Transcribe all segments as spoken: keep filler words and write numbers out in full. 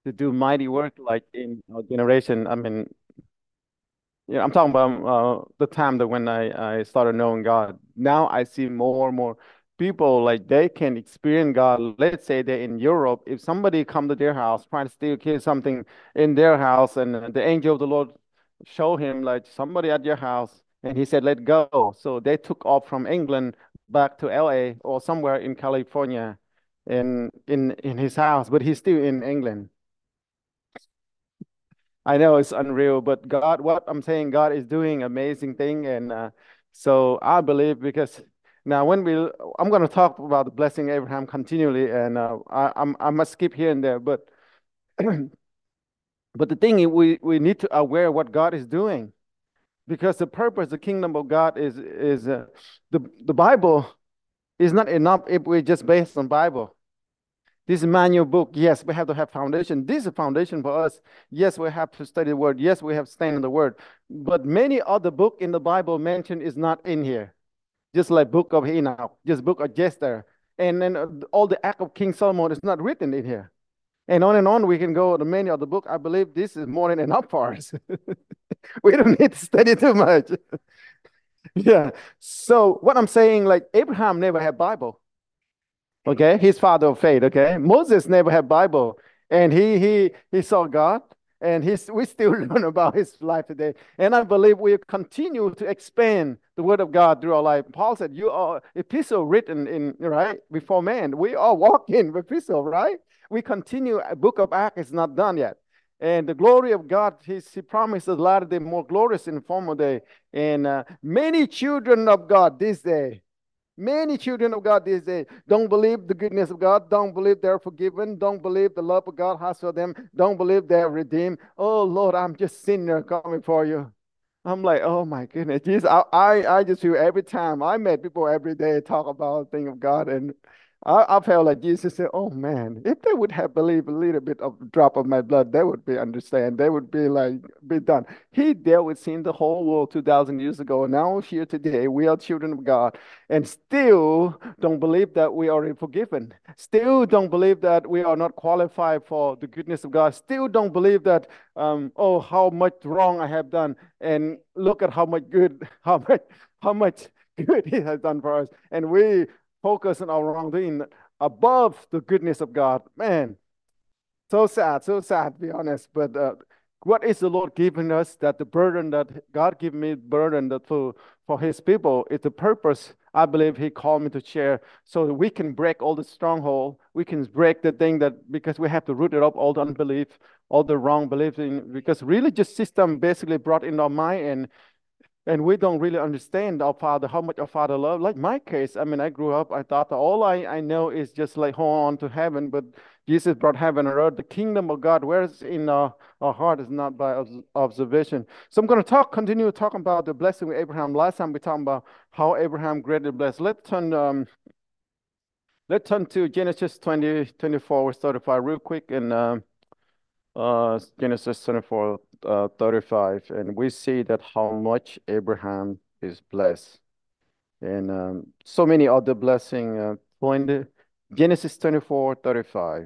to do mighty work like in our generation. I mean, yeah, I'm talking about uh, the time that when I, I started knowing God. Now I see more and more people like they can experience God. Let's say they're in Europe. If somebody come to their house trying to steal kill something in their house, and uh, the angel of the Lord show him like somebody at your house, and he said, "Let go." So they took off from England back to L A or somewhere in California, in in in his house, but he's still in England. I know it's unreal, but God, what I'm saying, God is doing amazing thing, and uh, so I believe because now when we, I'm going to talk about the blessing Abraham continually, and uh, I, I'm I must skip here and there, but but the thing is, we we need to aware what God is doing because the purpose, the kingdom of God is is uh, the the Bible is not enough if we just based on Bible. This manual book, yes, we have to have foundation. This is a foundation for us. Yes, we have to study the word. Yes, we have to stand in the word. But many other book in the Bible mentioned is not in here. Just like book of Enoch, just book of Esther. And then uh, all the act of King Solomon is not written in here. And on and on we can go to many other book. I believe this is more than enough for us. We don't need to study too much. Yeah. So what I'm saying, like Abraham never had Bible. Okay, he's father of faith. Okay, Moses never had Bible, and he he he saw God, and he's we still learn about his life today. And I believe we continue to expand the word of God through our life. Paul said, "You are epistle written in right before man. We are walking epistle, right? We continue. A book of Acts is not done yet." And the glory of God, he, he promises a lot of them more glorious in former day. And uh, many children of God this day. Many children of God these days don't believe the goodness of God, don't believe they're forgiven, don't believe the love of God has for them, don't believe they're redeemed. Oh Lord, I'm just sinner coming for you. I'm like, oh my goodness, Jesus, I, I, I just feel every time I met people every day talk about the thing of God, and I, I felt like Jesus said, oh man, if they would have believed a little bit of drop of my blood, they would be understand. They would be like, be done. He dealt with sin the whole world two thousand years ago. And now here today, we are children of God and still don't believe that we are forgiven. Still don't believe that we are not qualified for the goodness of God. Still don't believe that, um, oh, how much wrong I have done. And look at how much good, how much, how much good He has done for us. And we focus on our wrongdoing above the goodness of God. Man, so sad, so sad, to be honest. But uh, what is the Lord giving us? That the burden that God gave me, burden that for for His people, is the purpose. I believe He called me to share, so that we can break all the stronghold. We can break the thing that because we have to root it up, all the unbelief, all the wrong beliefs in. Because religious system basically brought in our mind, and and we don't really understand our father, how much our father loved. Like my case, I mean, I grew up, I thought that all I, I know is just like hold on to heaven, but Jesus brought heaven and earth. The kingdom of God, where is in our, our heart is not by obs- observation. So I'm going to talk, continue talking about the blessing with Abraham. Last time we talked about how Abraham greatly blessed. Let's turn, um, let's turn to Genesis twenty, twenty-four, thirty-five real quick, and um, uh, Genesis twenty-four, uh, thirty-five, and we see that how much Abraham is blessed, and um, so many other blessing. Uh, twenty, Genesis twenty-four, thirty-five.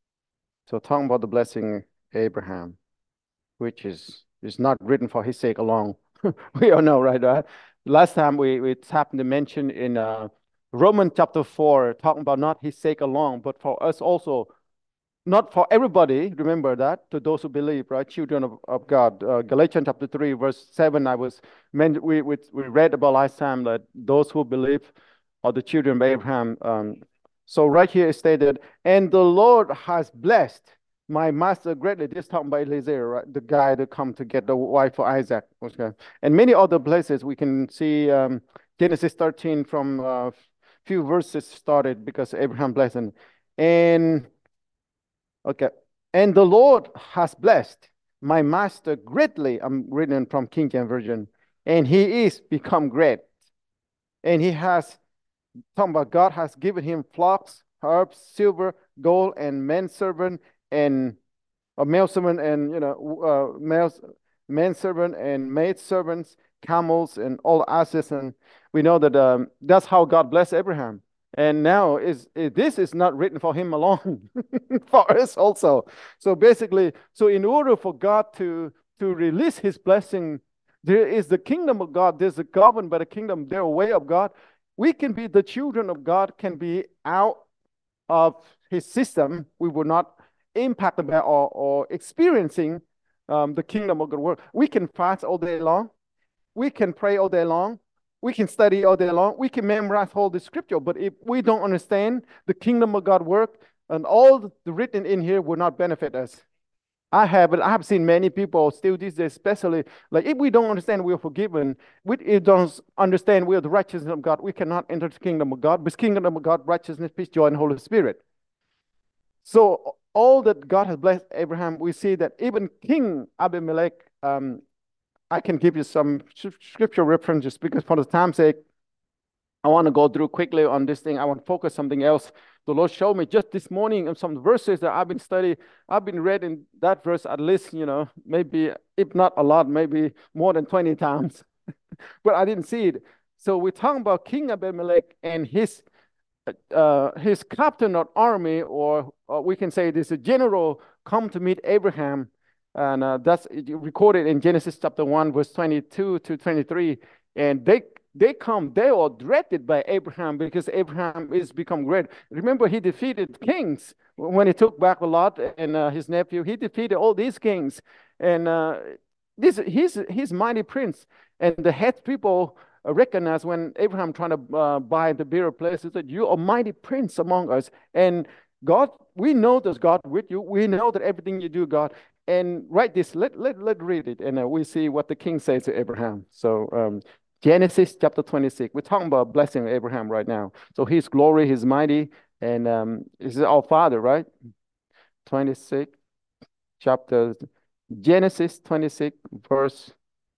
So talking about the blessing Abraham, which is is not written for his sake alone. We all know, right? Right? Last time we we happened to mention in uh, Romans chapter four, talking about not his sake alone, but for us also, not for everybody, remember that, to those who believe, right? Children of, of God. Uh, Galatians chapter three, verse seven, I was meant, we, we, we read about last time that those who believe are the children of Abraham. Um, so right here it stated, and the Lord has blessed my master greatly. This talking about Eliezer, right? The guy that come to get the wife for Isaac. Okay. And many other places we can see um, Genesis thirteen from a uh, few verses started because Abraham blessed him. And okay. And the Lord has blessed my master greatly. I'm reading from King James Version. And he is become great. And he has, talking about God has given him flocks, herbs, silver, gold, and manservant, and a male servant, and, you know, uh, male, manservant and maid servants, camels, and all asses. And we know that um, that's how God blessed Abraham. And now is, is this is not written for him alone, for us also. So basically, so in order for God to to release his blessing, there is the kingdom of God. There's a governed by the kingdom, their way of God. We can be the children of God, can be out of his system. We will not impacted by or, or experiencing um, the kingdom of God work. We can fast all day long. We can pray all day long. We can study all day long. We can memorize all the scripture. But if we don't understand the kingdom of God work, and all the written in here will not benefit us. I have, I have seen many people still these days, especially like if we don't understand we are forgiven, we don't understand we are the righteousness of God, we cannot enter the kingdom of God. But kingdom of God, righteousness, peace, joy, and Holy Spirit. So all that God has blessed Abraham, we see that even King Abimelech, um, I can give you some scripture references because for the time's sake, I want to go through quickly on this thing. I want to focus something else. The Lord showed me just this morning and some verses that I've been studying. I've been reading that verse at least, you know, maybe if not a lot, maybe more than twenty times, but I didn't see it. So we're talking about King Abimelech and his uh, his captain of army, or, or we can say this a general, come to meet Abraham, and uh, that's recorded in Genesis chapter one, verse twenty-two to twenty-three. And they they come, they are dreaded by Abraham because Abraham is become great. Remember, he defeated kings when he took back Lot and uh, his nephew. He defeated all these kings, and uh, this he's he's mighty prince, and the head people recognize when Abraham trying to uh, buy the burial place, he said, "You are mighty prince among us." And God, we know there's God with you. We know that everything you do, God. And write this. Let let let read it, and uh, we see what the king says to Abraham. So um, Genesis chapter twenty-six. We're talking about blessing Abraham right now. So his glory, his mighty, and um, this is our father, right? twenty-six chapter Genesis twenty-six verse.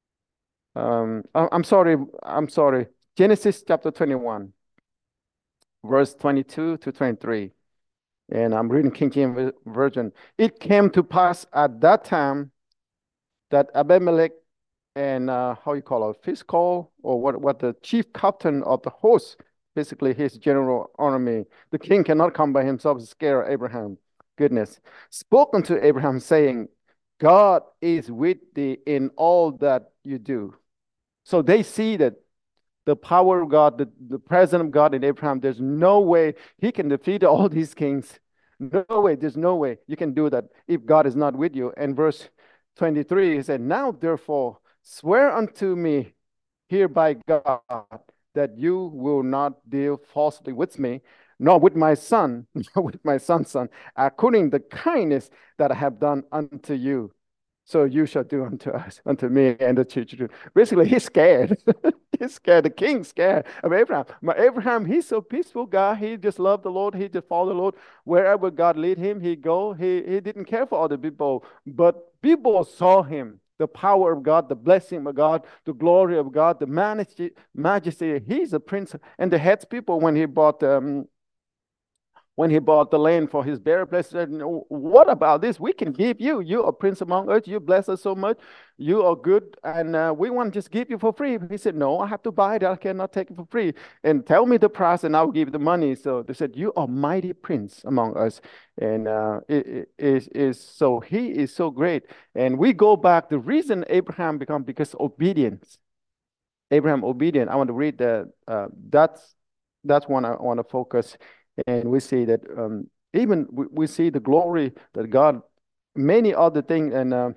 Um, I- I'm sorry, I'm sorry. Genesis chapter twenty-one, verse twenty-two to twenty-three. And I'm reading King James Version. It came to pass at that time that Abimelech and uh, how you call it, fiscal, or what, what the chief captain of the host, basically his general army, the king cannot come by himself to scare Abraham. Goodness. Spoken to Abraham, saying, God is with thee in all that you do. So they see that the power of God, the, the presence of God in Abraham, there's no way he can defeat all these kings. No way, there's no way you can do that if God is not with you. And verse twenty-three, he said, Now therefore swear unto me here by God that you will not deal falsely with me, nor with my son, nor with my son's son, according to the kindness that I have done unto you. So you shall do unto us, unto me, and the children. Basically, he's scared. He's scared. The king's scared of Abraham. But Abraham, he's so peaceful guy. He just loved the Lord. He just followed the Lord. Wherever God lead him, he go. He, he didn't care for other people. But people saw him. The power of God, the blessing of God, the glory of God, the majesty. majesty. He's a prince. And the head people, when he bought um, when he bought the land for his burial place, said, "No, what about this? We can give you. You are prince among us. You bless us so much. You are good, and uh, we want to just give you for free." He said, "No, I have to buy it. I cannot take it for free. And tell me the price, and I'll give you the money." So they said, "You are mighty prince among us," and uh, it, it is is so he is so great. And we go back. The reason Abraham become because obedience. Abraham obedient. I want to read that. Uh, that's that's one I want to focus. And we see that um, even we, we see the glory that God, many other things. And uh,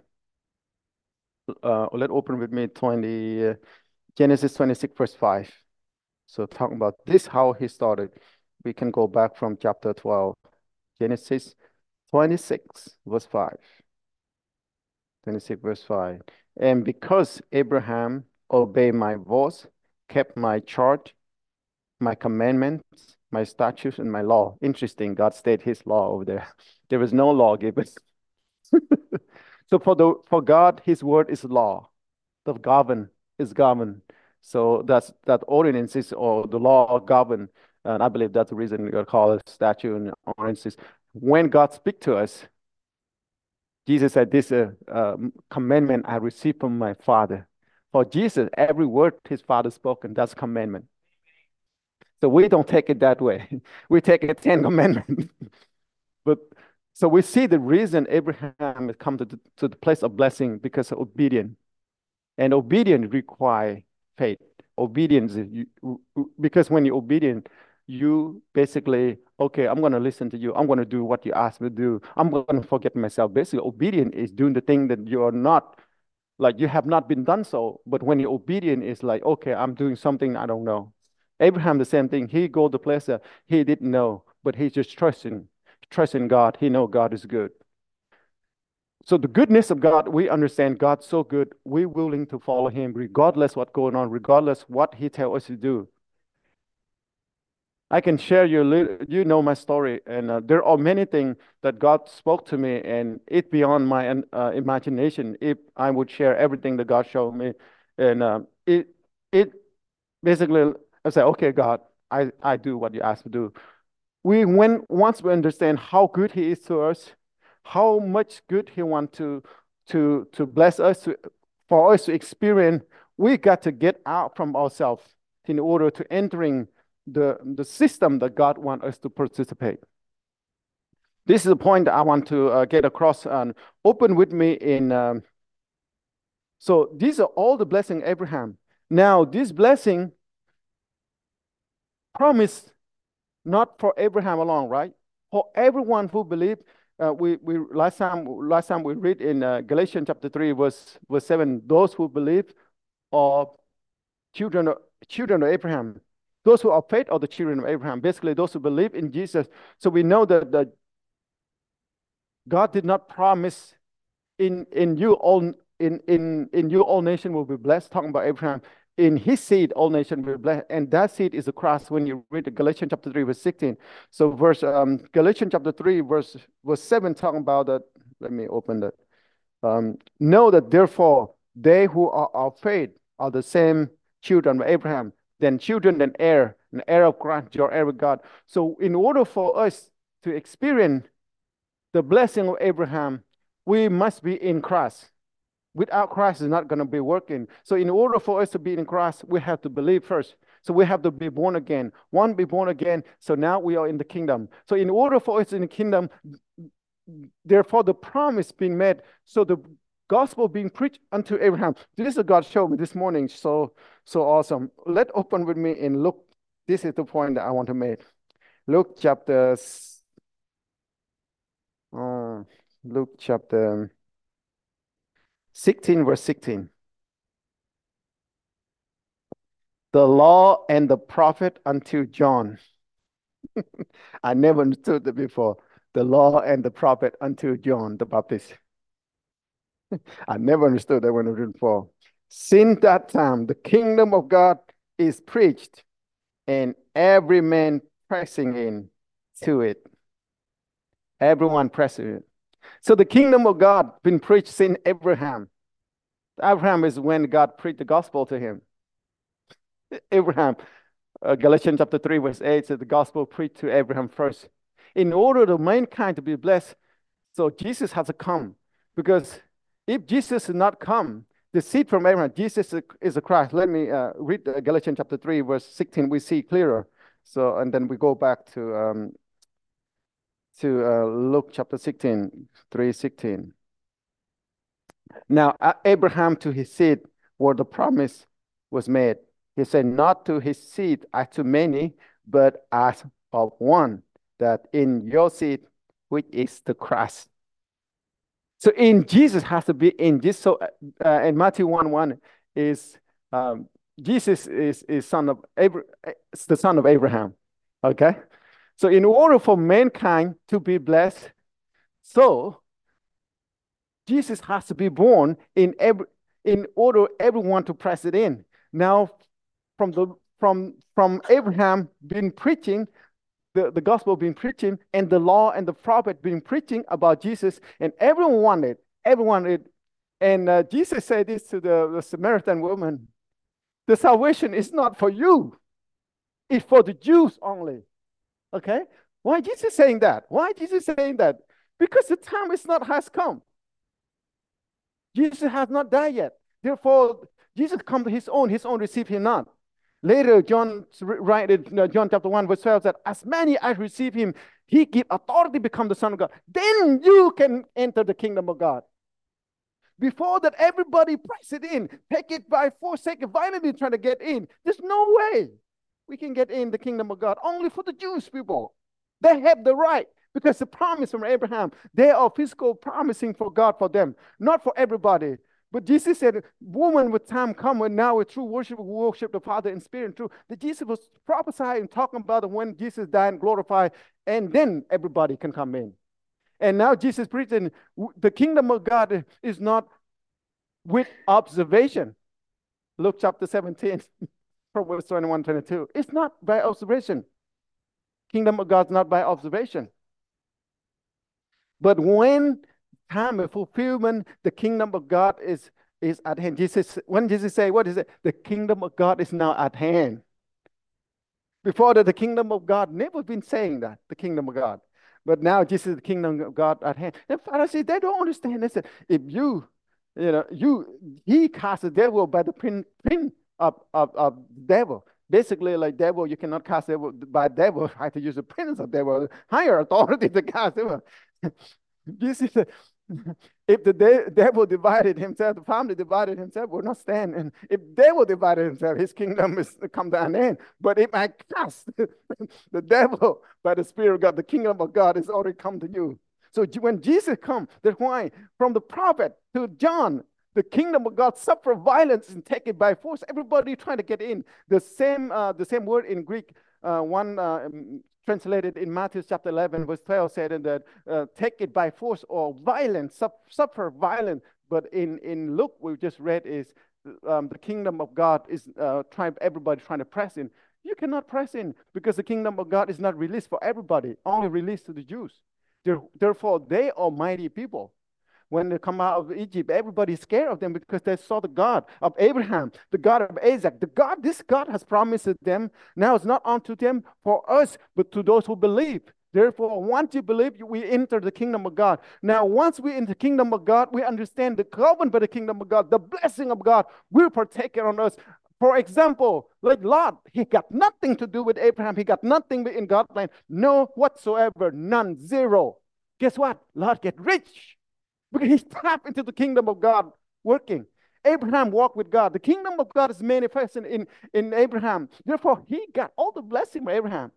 uh, let open with me twenty uh, Genesis twenty-six verse five. So talking about this, how he started. We can go back from chapter twelve, Genesis twenty-six verse five. twenty-six verse five. And because Abraham obeyed my voice, kept my charge, my commandments, my statutes, and my law. Interesting, God stated his law over there. There is no law given. So for the for God, his word is law. The govern is govern. So that's that ordinances or the law govern. And I believe that's the reason God called it statute and ordinances. When God speaks to us, Jesus said, "This uh, uh, commandment I received from my Father." For Jesus, every word his Father spoken, that's commandment. So we don't take it that way. We take it Ten Commandments. But so we see the reason Abraham has come to the, to the place of blessing because of obedience. And obedience require faith. Obedience is you, because when you're obedient, you basically, okay, I'm going to listen to you. I'm going to do what you ask me to do. I'm going to forget myself. Basically, obedient is doing the thing that you're not, like you have not been done so. But when you're obedient, it's like, okay, I'm doing something I don't know. Abraham, the same thing. He go to place that he didn't know, but he's just trusting, trusting God. He know God is good. So the goodness of God, we understand God's so good. We're willing to follow Him, regardless what's going on, regardless what He tells us to do. I can share you, you know my story, and uh, there are many things that God spoke to me, and it beyond my uh, imagination. If I would share everything that God showed me, and uh, it it basically I say, okay, God, I I do what you asked me to do. We when once we understand how good He is to us, how much good He wants to to to bless us, to, for us to experience, we got to get out from ourselves in order to entering the the system that God wants us to participate. This is the point that I want to uh, get across. And open with me in. Um, so these are all the blessing Abraham. Now this blessing promised not for Abraham alone, right? For everyone who believed. Uh, we we last time last time we read in uh, Galatians chapter three verse verse seven. Those who believe are children of, children of Abraham. Those who are faith are the children of Abraham. Basically, those who believe in Jesus. So we know that, that God did not promise in in you all in in in you all nation will be blessed. Talking about Abraham, in his seed all nation will be blessed, and that seed is the cross. When you read Galatians chapter three verse sixteen, so verse um, Galatians chapter three verse verse seven talking about that. Let me open that. Um, know that therefore they who are of faith are the same children of Abraham, then children, then heir, an heir of Christ, your heir with God. So in order for us to experience the blessing of Abraham, we must be in Christ. Without Christ, it's not going to be working. So in order for us to be in Christ, we have to believe first. So we have to be born again. One, be born again. So now we are in the kingdom. So in order for us in the kingdom, therefore the promise being made. So the gospel being preached unto Abraham. This is what God showed me this morning. So, so awesome. Let's open with me in Luke. This is the point that I want to make. Luke chapter, uh, Luke chapter sixteen, verse sixteen. The law and the prophet unto John. I never understood that before. The law and the prophet unto John the Baptist. I never understood that when I read before. Since that time, the kingdom of God is preached, and every man pressing in to it. Everyone pressing it. So the kingdom of God been preached since Abraham. Abraham is when God preached the gospel to him. Abraham, uh, Galatians chapter three, verse eight says the gospel preached to Abraham first. In order for mankind to be blessed, so Jesus has to come. Because if Jesus did not come, the seed from Abraham, Jesus is a Christ. Let me uh, read Galatians chapter three, verse sixteen. We see clearer. So, and then we go back to um, to uh, Luke chapter sixteen, three sixteen. Now, Abraham to his seed where the promise was made. He said, not to his seed as to many, but as of one, that in your seed, which is the Christ. So in Jesus has to be in this. So uh, in Matthew one one is um, Jesus is, is son of Abra- the son of Abraham. Okay. So in order for mankind to be blessed, so Jesus has to be born in every in order everyone to press it in. Now, from the from from Abraham being preaching, the, the gospel being preaching, and the law and the prophet being preaching about Jesus, and everyone wanted, everyone wanted. And uh, Jesus said this to the, the Samaritan woman: the salvation is not for you, it's for the Jews only. Okay? Why Jesus saying that? Why Jesus saying that? Because the time is not has come. Jesus has not died yet. Therefore, Jesus come to his own, his own receive him not. Later, John write in uh, John chapter one, verse twelve that as many as receive him, he give authority become the son of God. Then you can enter the kingdom of God. Before that, everybody press it in, take it by force, take it violently, trying to get in. There's no way we can get in the kingdom of God. Only for the Jewish people. They have the right because the promise from Abraham, they are physical promising for God for them, not for everybody. But Jesus said, woman with time come when now with true worship will worship the Father in spirit and truth. That Jesus was prophesying, talking about when Jesus died and glorified, and then everybody can come in. And now Jesus preaching, the kingdom of God is not with observation. Luke chapter seventeen, from verse twenty-one, twenty-two. It's not by observation. Kingdom of God is not by observation. But when time of fulfillment, the kingdom of God is, is at hand. Jesus, when Jesus say, what is it? The kingdom of God is now at hand. Before that, the kingdom of God never been saying that, the kingdom of God. But now Jesus is the kingdom of God at hand. And Pharisees, they don't understand. They said, if you, you know, you, he cast the devil by the prince of, of, of devil. Basically, like devil, you cannot cast devil by devil. I have to use the prince of devil, higher authority to cast devil. This is a, if the de devil divided himself, the family divided himself, will not stand. And if devil divided himself, his kingdom is come to an end. But if I cast the devil by the Spirit of God, the kingdom of God is already come to you. So when Jesus comes, that's why from the prophet to John, the kingdom of God suffer violence and take it by force. Everybody trying to get in. The same, uh, the same word in Greek, uh, one uh, translated in Matthew chapter eleven, verse twelve, said that uh, take it by force or violence, suffer violence. But in, in Luke, we just read is um, the kingdom of God is uh, trying, everybody trying to press in. You cannot press in because the kingdom of God is not released for everybody, only released to the Jews. Therefore, they are mighty people. When they come out of Egypt, everybody's scared of them because they saw the God of Abraham, the God of Isaac. The God, this God has promised them. Now it's not unto them for us, but to those who believe. Therefore, once you believe, we enter the kingdom of God. Now, once we enter the kingdom of God, we understand the covenant by the kingdom of God, the blessing of God will partake on us. For example, like Lot, he got nothing to do with Abraham. He got nothing in God's plan. No whatsoever, none, zero. Guess what? Lot get rich. Because he tapped into the kingdom of God working. Abraham walked with God. The kingdom of God is manifested in, in Abraham. Therefore, he got all the blessing from Abraham.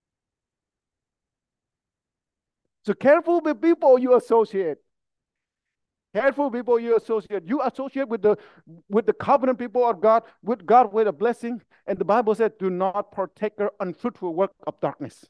So careful with people you associate. Careful people you associate. You associate with the with the covenant people of God, with God with a blessing. And the Bible said, do not partake of unfruitful work of darkness.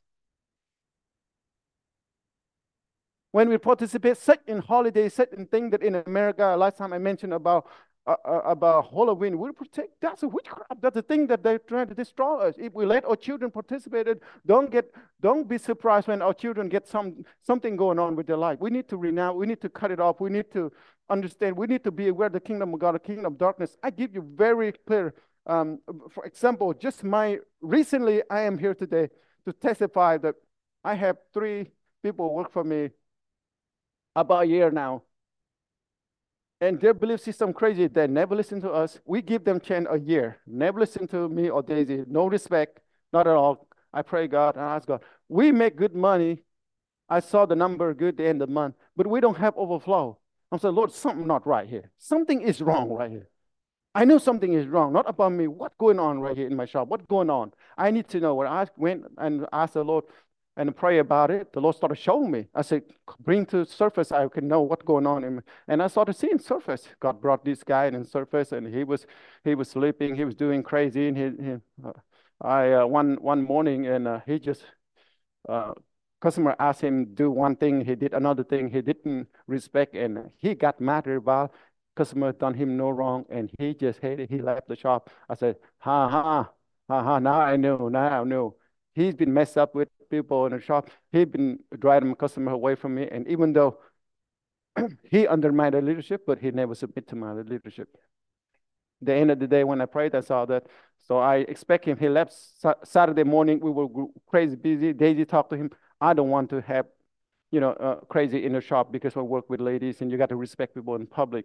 When we participate such in holidays, such in things that in America, last time I mentioned about uh, uh, about Halloween, we protect. That's a witchcraft. That's the thing that they're trying to destroy us. If we let our children participate, don't get, don't be surprised when our children get some something going on with their life. We need to renounce. We need to cut it off. We need to understand. We need to be aware of the kingdom of God, the kingdom of darkness. I give you very clear. Um, for example, just my recently, I am here today to testify that I have three people work for me about a year now. And their belief system crazy. They never listen to us. We give them chance a year. Never listen to me or Daisy. No respect, not at all. I pray God and ask God. We make good money. I saw the number good at the end of the month, but we don't have overflow. I'm saying, Lord, something not right here. Something is wrong right here. I know something is wrong, not about me. What's going on right here in my shop? What's going on? I need to know. When I went and asked the Lord, and pray about it, the Lord started showing me. I said, bring to surface, I can know what's going on. In and I started seeing surface. God brought this guy in surface, and he was he was sleeping, he was doing crazy. And he, he uh, I uh, one one morning, and uh, he just uh, customer asked him do one thing, he did another thing, he didn't respect, and he got mad about customer done him no wrong, and he just hated. He left the shop. I said, ha ha ha ha. Now I know. Now I know. He's been messed up with people in the shop. He's been driving customer away from me. And even though he undermined the leadership, but he never submit to my leadership. The end of the day, when I prayed, I saw that. So I expect him. He left Saturday morning. We were crazy busy. Daisy talked to him. I don't want to have, you know, uh, crazy in the shop because I work with ladies and you got to respect people in public.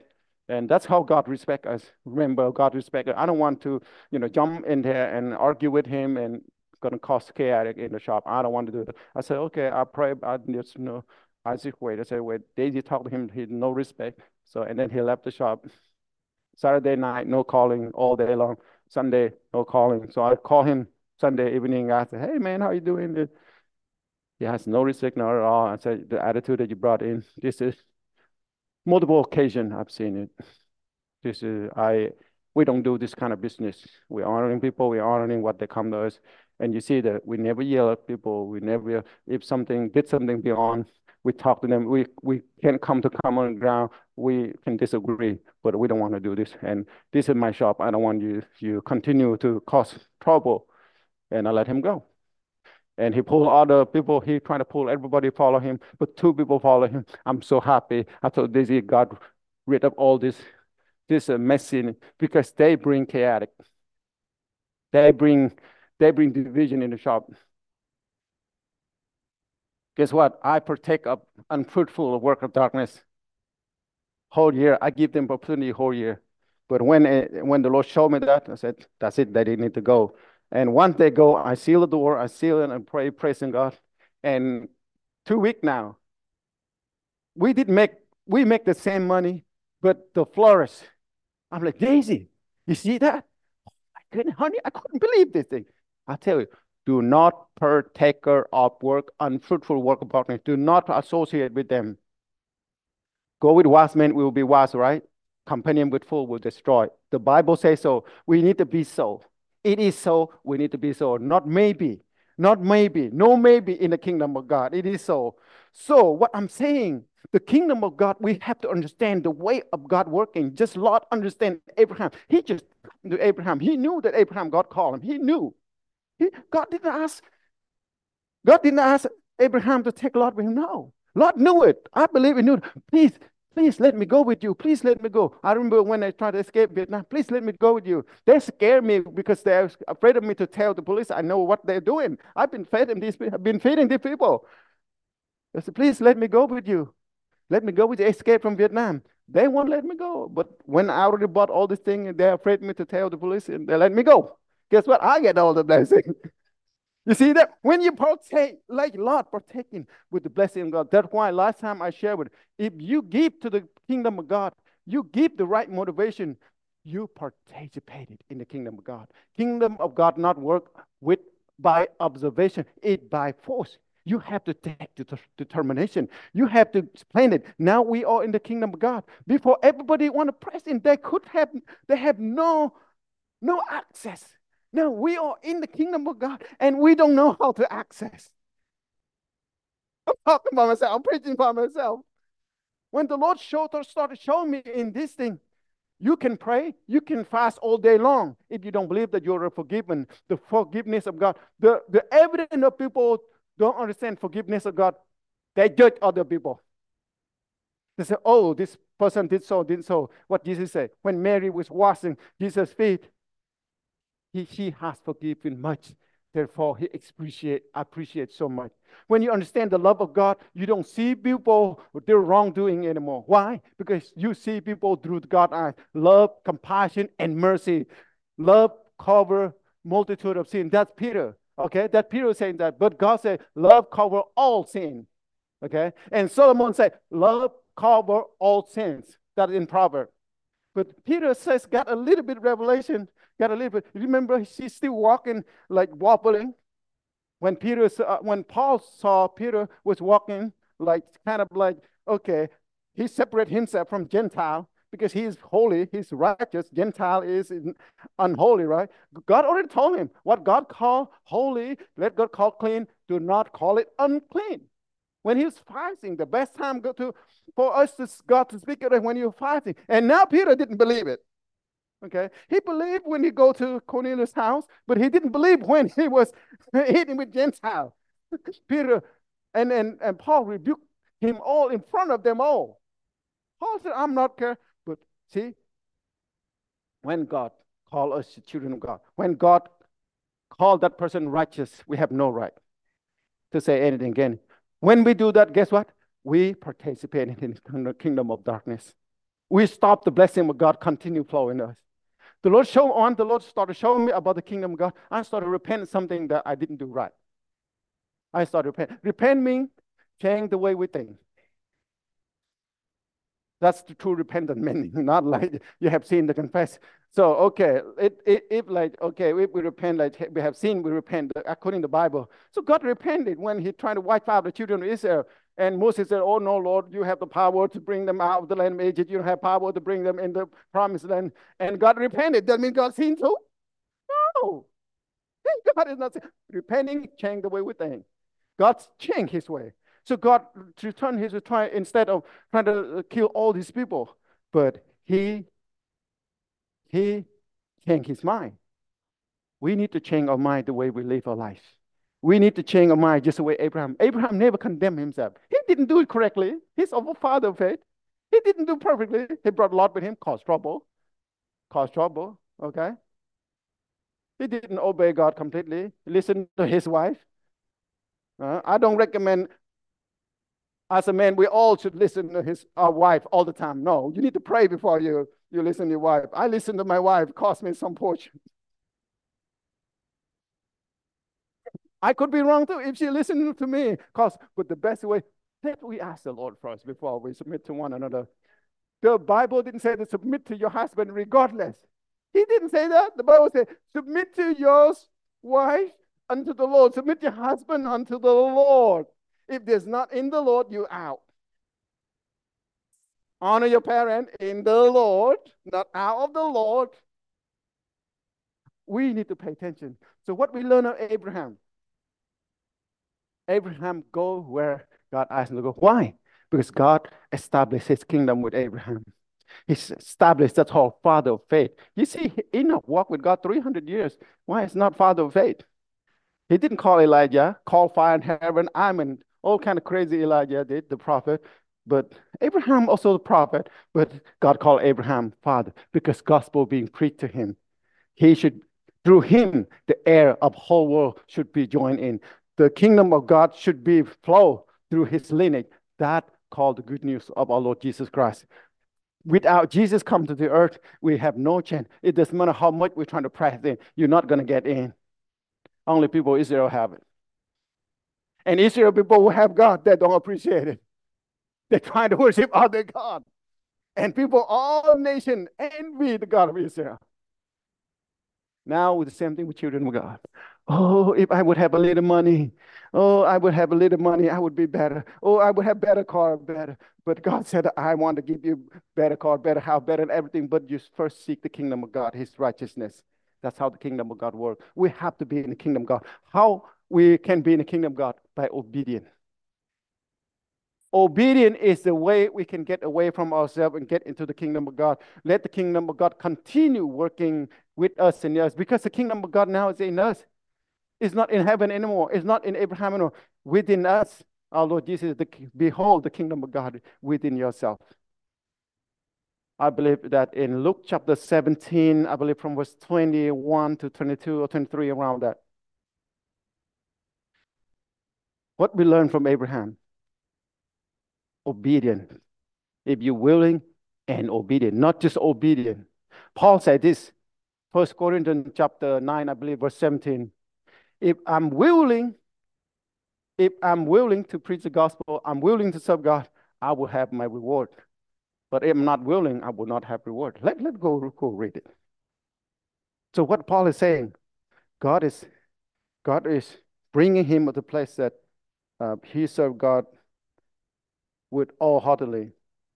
And that's how God respect us. Remember, God respect us. I don't want to, you know, jump in there and argue with him and gonna cause chaotic in the shop. I don't want to do that. I said, okay, I pray. I just, you know, Isaac wait. I said, wait. Daisy talked to him. He had no respect. So and then he left the shop. Saturday night, no calling all day long. Sunday, no calling. So I call him Sunday evening. I said, hey man, how you doing? He has no respect, not at all. I said, the attitude that you brought in, this is multiple occasion I've seen it. This is I we don't do this kind of business. We're honoring people, we're honoring what they come to us. And you see that we never yell at people, we never if something did something beyond, we talk to them, we we can come to common ground, we can disagree, but we don't want to do this. And this is my shop. I don't want you you continue to cause trouble. And I let him go. And he pulled other people. He trying to pull everybody follow him, but two people follow him. I'm so happy. I thought this is God rid of all this this uh, messy because they bring chaotic. They bring they bring division in the shop. Guess what? I partake of unfruitful work of darkness. Whole year, I give them opportunity whole year. But when uh, when the Lord showed me that, I said, that's it. They need to go. And once they go, I seal the door. I seal it and pray, praising God. And two weeks now, we did make we make the same money, but the florist. I'm like, Daisy, you see that? I couldn't, honey, I couldn't believe this thing. I tell you, do not partaker of work, unfruitful work of darkness. Do not associate with them. Go with wise men, we will be wise, right? Companion with fool will destroy. The Bible says so. We need to be so. It is so. We need to be so. Not maybe. Not maybe. No maybe in the kingdom of God. It is so. So what I'm saying, the kingdom of God, we have to understand the way of God working. Just Lot understand Abraham. He just to Abraham. He knew that Abraham, God called him. He knew. He, God didn't ask. God didn't ask Abraham to take Lot with him. No. Lot knew it. I believe he knew it. Please, please let me go with you. Please let me go. I remember when I tried to escape Vietnam. Please let me go with you. They scare me because they're afraid of me to tell the police I know what they're doing. I've been feeding these I've been feeding these people. They said, please let me go with you. Let me go with you. Escape from Vietnam. They won't let me go. But when I already bought all this thing, they're afraid of me to tell the police and they let me go. Guess what? I get all the blessing. You see that? When you partake, like Lot partaking with the blessing of God, that's why last time I shared with you, if you give to the kingdom of God, you give the right motivation, you participated in the kingdom of God. Kingdom of God not work with by observation, it by force. You have to take the determination. You have to explain it. Now we are in the kingdom of God. Before everybody want to press in, they could have, they have no, no access. No, we are in the kingdom of God and we don't know how to access. I'm talking about myself. I'm preaching by myself. When the Lord showed or started showing me in this thing, you can pray, you can fast all day long if you don't believe that you're forgiven, the forgiveness of God. The, the evidence of people don't understand forgiveness of God, they judge other people. They say, oh, this person did so, did so. What Jesus said, when Mary was washing Jesus' feet, He, he has forgiven much. Therefore, he appreciate, appreciate so much. When you understand the love of God, you don't see people with their wrongdoing anymore. Why? Because you see people through God's eyes. Love, compassion, and mercy. Love cover multitude of sin. That's Peter. Okay? That Peter is saying that. But God said, love cover all sin. Okay? And Solomon said, love cover all sins. That is in Proverbs. But Peter says, got a little bit of revelation, got a little bit. Remember, she's still walking, like wobbling. When Peter, uh, when Paul saw Peter was walking, like kind of like, okay, he separated himself from Gentile because he's holy, he's righteous. Gentile is unholy, right? God already told him what God called holy, let God call clean, do not call it unclean. When he was fasting, the best time go to for us to God to speak it when you're fasting. And now Peter didn't believe it. Okay, he believed when he go to Cornelius' house, but he didn't believe when he was eating with Gentiles. Peter and, and, and Paul rebuked him all in front of them all. Paul said, I'm not care. But see, when God called us the children of God, when God called that person righteous, we have no right to say anything again. When we do that, guess what? We participate in the kingdom of darkness. we stop the blessing of God continue flowing us. The Lord showed on, the Lord started showing me about the kingdom of God. I started repenting something that I didn't do right. I started repenting. Repent means change the way we think. That's the true repentant meaning, not like you have sinned to confess. So, okay, it, it, if like, okay, if we repent, like we have sinned, we repent according to the Bible. So God repented when he tried to wipe out the children of Israel. And Moses said, oh, no, Lord, you have the power to bring them out of the land of Egypt. You don't have power to bring them in the promised land. And God repented. That means God sinned too? No. God is not saying. Repenting, change the way we think. God's changed his way. So God returned his try instead of trying to kill all these people, but he he changed his mind. We need to change our mind the way we live our life. We need to change our mind just the way Abraham. Abraham never condemned himself. He didn't do it correctly. He's our father of faith. He didn't do perfectly. He brought Lot with him, caused trouble. Caused trouble. Okay. He didn't obey God completely. He listened to his wife. Uh, I don't recommend, as a man, we all should listen to his our wife all the time. No, you need to pray before you, you listen to your wife. I listen to my wife, cost me some fortune. I could be wrong too if she listened to me. Cause, but the best way, that we ask the Lord first before we submit to one another. The Bible didn't say to submit to your husband regardless. He didn't say that. The Bible said, submit to your wife unto the Lord. Submit your husband unto the Lord. If there's not in the Lord, you're out. Honor your parent in the Lord, not out of the Lord. We need to pay attention. So what we learn of Abraham, Abraham go where God asked him to go. Why? Because God established his kingdom with Abraham. He established that whole father of faith. You see, Enoch walked with God three hundred years. Why is not father of faith? He didn't call Elijah, call fire in heaven. I mean, all kind of crazy Elijah did, the prophet. But Abraham also the prophet. But God called Abraham father because gospel being preached to him. He should, through him, the heir of whole world should be joined in. The kingdom of God should be flow through his lineage. That called the good news of our Lord Jesus Christ. Without Jesus come to the earth, we have no chance. It doesn't matter how much we're trying to press in. You're not going to get in. Only people Israel have it. And Israel people who have God, they don't appreciate it. They're trying to worship other God. And people, all nations, envy the God of Israel. Now, the same thing with children of God. Oh, if I would have a little money. Oh, I would have a little money. I would be better. Oh, I would have better car, better. But God said, I want to give you better car, better house, better than everything. But you first seek the kingdom of God, his righteousness. That's how the kingdom of God works. We have to be in the kingdom of God. How we can be in the kingdom of God? By obedience. Obedience is the way we can get away from ourselves and get into the kingdom of God. Let the kingdom of God continue working with us and us, because the kingdom of God now is in us. It's not in heaven anymore. It's not in Abraham anymore. Within us, our Lord Jesus, the, behold the kingdom of God within yourself. I believe that in Luke chapter seventeen, I believe from verse twenty-one to twenty-two or twenty-three, around that. What we learn from Abraham. Obedient. If you're willing and obedient, not just obedient. Paul said this, First Corinthians chapter nine, I believe, verse seventeen. If I'm willing, if I'm willing to preach the gospel, I'm willing to serve God, I will have my reward. But if I'm not willing, I will not have reward. Let, let go, go read it. So what Paul is saying, God is, God is bringing him to the place that uh, he served God with all heartedly.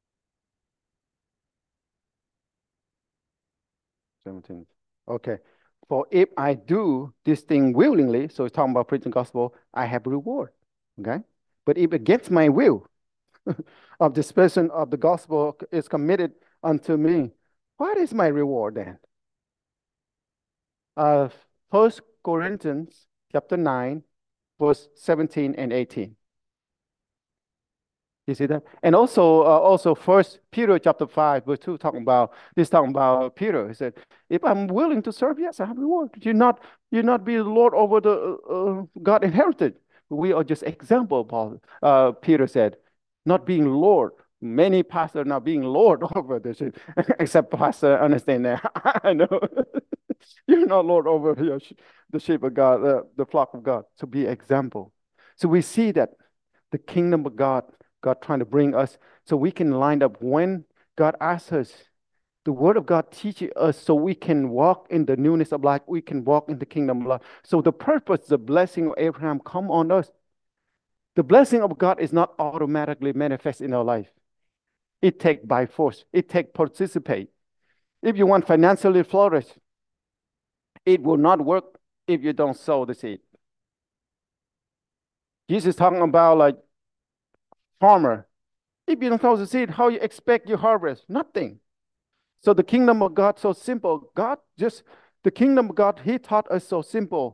seventeen. Okay. For if I do this thing willingly, so it's talking about preaching gospel, I have reward. Okay. But if against my will of this person of the gospel is committed unto me, what is my reward then? Uh, First Corinthians chapter nine, verse seventeen and eighteen. You see that? And also, uh, also First Peter chapter five, verse two, talking about this, talking about Peter. He said, "If I'm willing to serve, yes, I have reward. You not, you not be the Lord over the uh, God inherited. We are just example." Paul, uh, Peter said, "Not being Lord Many pastors now being Lord over the sheep, except pastor understand that. I know you're not Lord over your, the sheep of God, uh, the flock of God. So be example. So we see that the kingdom of God, God trying to bring us so we can line up when God asks us. The word of God teaches us so we can walk in the newness of life. We can walk in the kingdom of life. So the purpose, the blessing of Abraham come on us. The blessing of God is not automatically manifest in our life. It take by force. It take participate. If you want financially flourish, it will not work if you don't sow the seed. Jesus is talking about like farmer. If you don't sow the seed, how you expect you harvest? Nothing. So the kingdom of God so simple. God just the kingdom of God, He taught us so simple.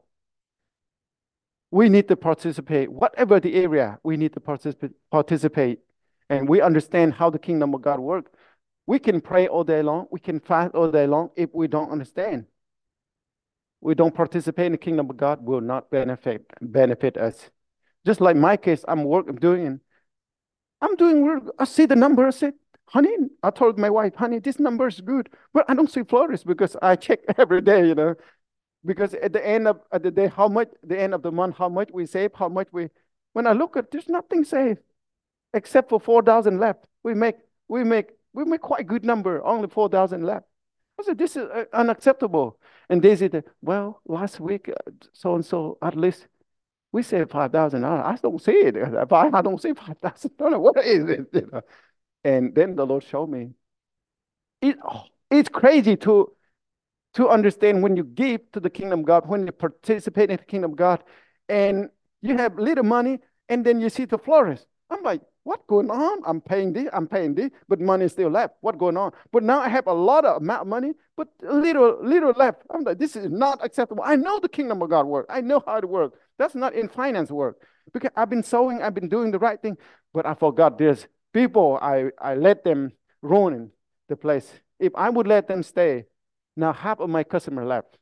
We need to participate. Whatever the area, we need to participate participate. And we understand how the kingdom of God works. We can pray all day long, we can fast all day long. If we don't understand, we don't participate in the kingdom of God, will not benefit benefit us. Just like my case, I'm work, I'm doing, I'm doing work. I see the number. I said, honey, I told my wife, honey, this number is good, but I don't see flourish because I check every day, you know. Because at the end of, of the day, how much, the end of the month, how much we save, how much we, when I look at, there's nothing saved except for four thousand left. We make, we make, we make quite good number, only four thousand left. I said, this is uh, unacceptable. And they said, well, last week, uh, so and so, at least we saved five thousand dollars. I don't see it. I I don't see five thousand dollars. What is it? You know? And then the Lord showed me. It, oh, it's crazy to, to understand when you give to the kingdom of God, when you participate in the kingdom of God, and you have little money, and then you see the flourish. I'm like, what's going on? I'm paying this, I'm paying this, but money is still left. What's going on? But now I have a lot of amount of money, but little, little left. I'm like, this is not acceptable. I know the kingdom of God work. I know how to work. That's not in finance work. Because I've been sowing, I've been doing the right thing, but I forgot there's people, I, I let them ruin the place. If I would let them stay, now half of my customer left.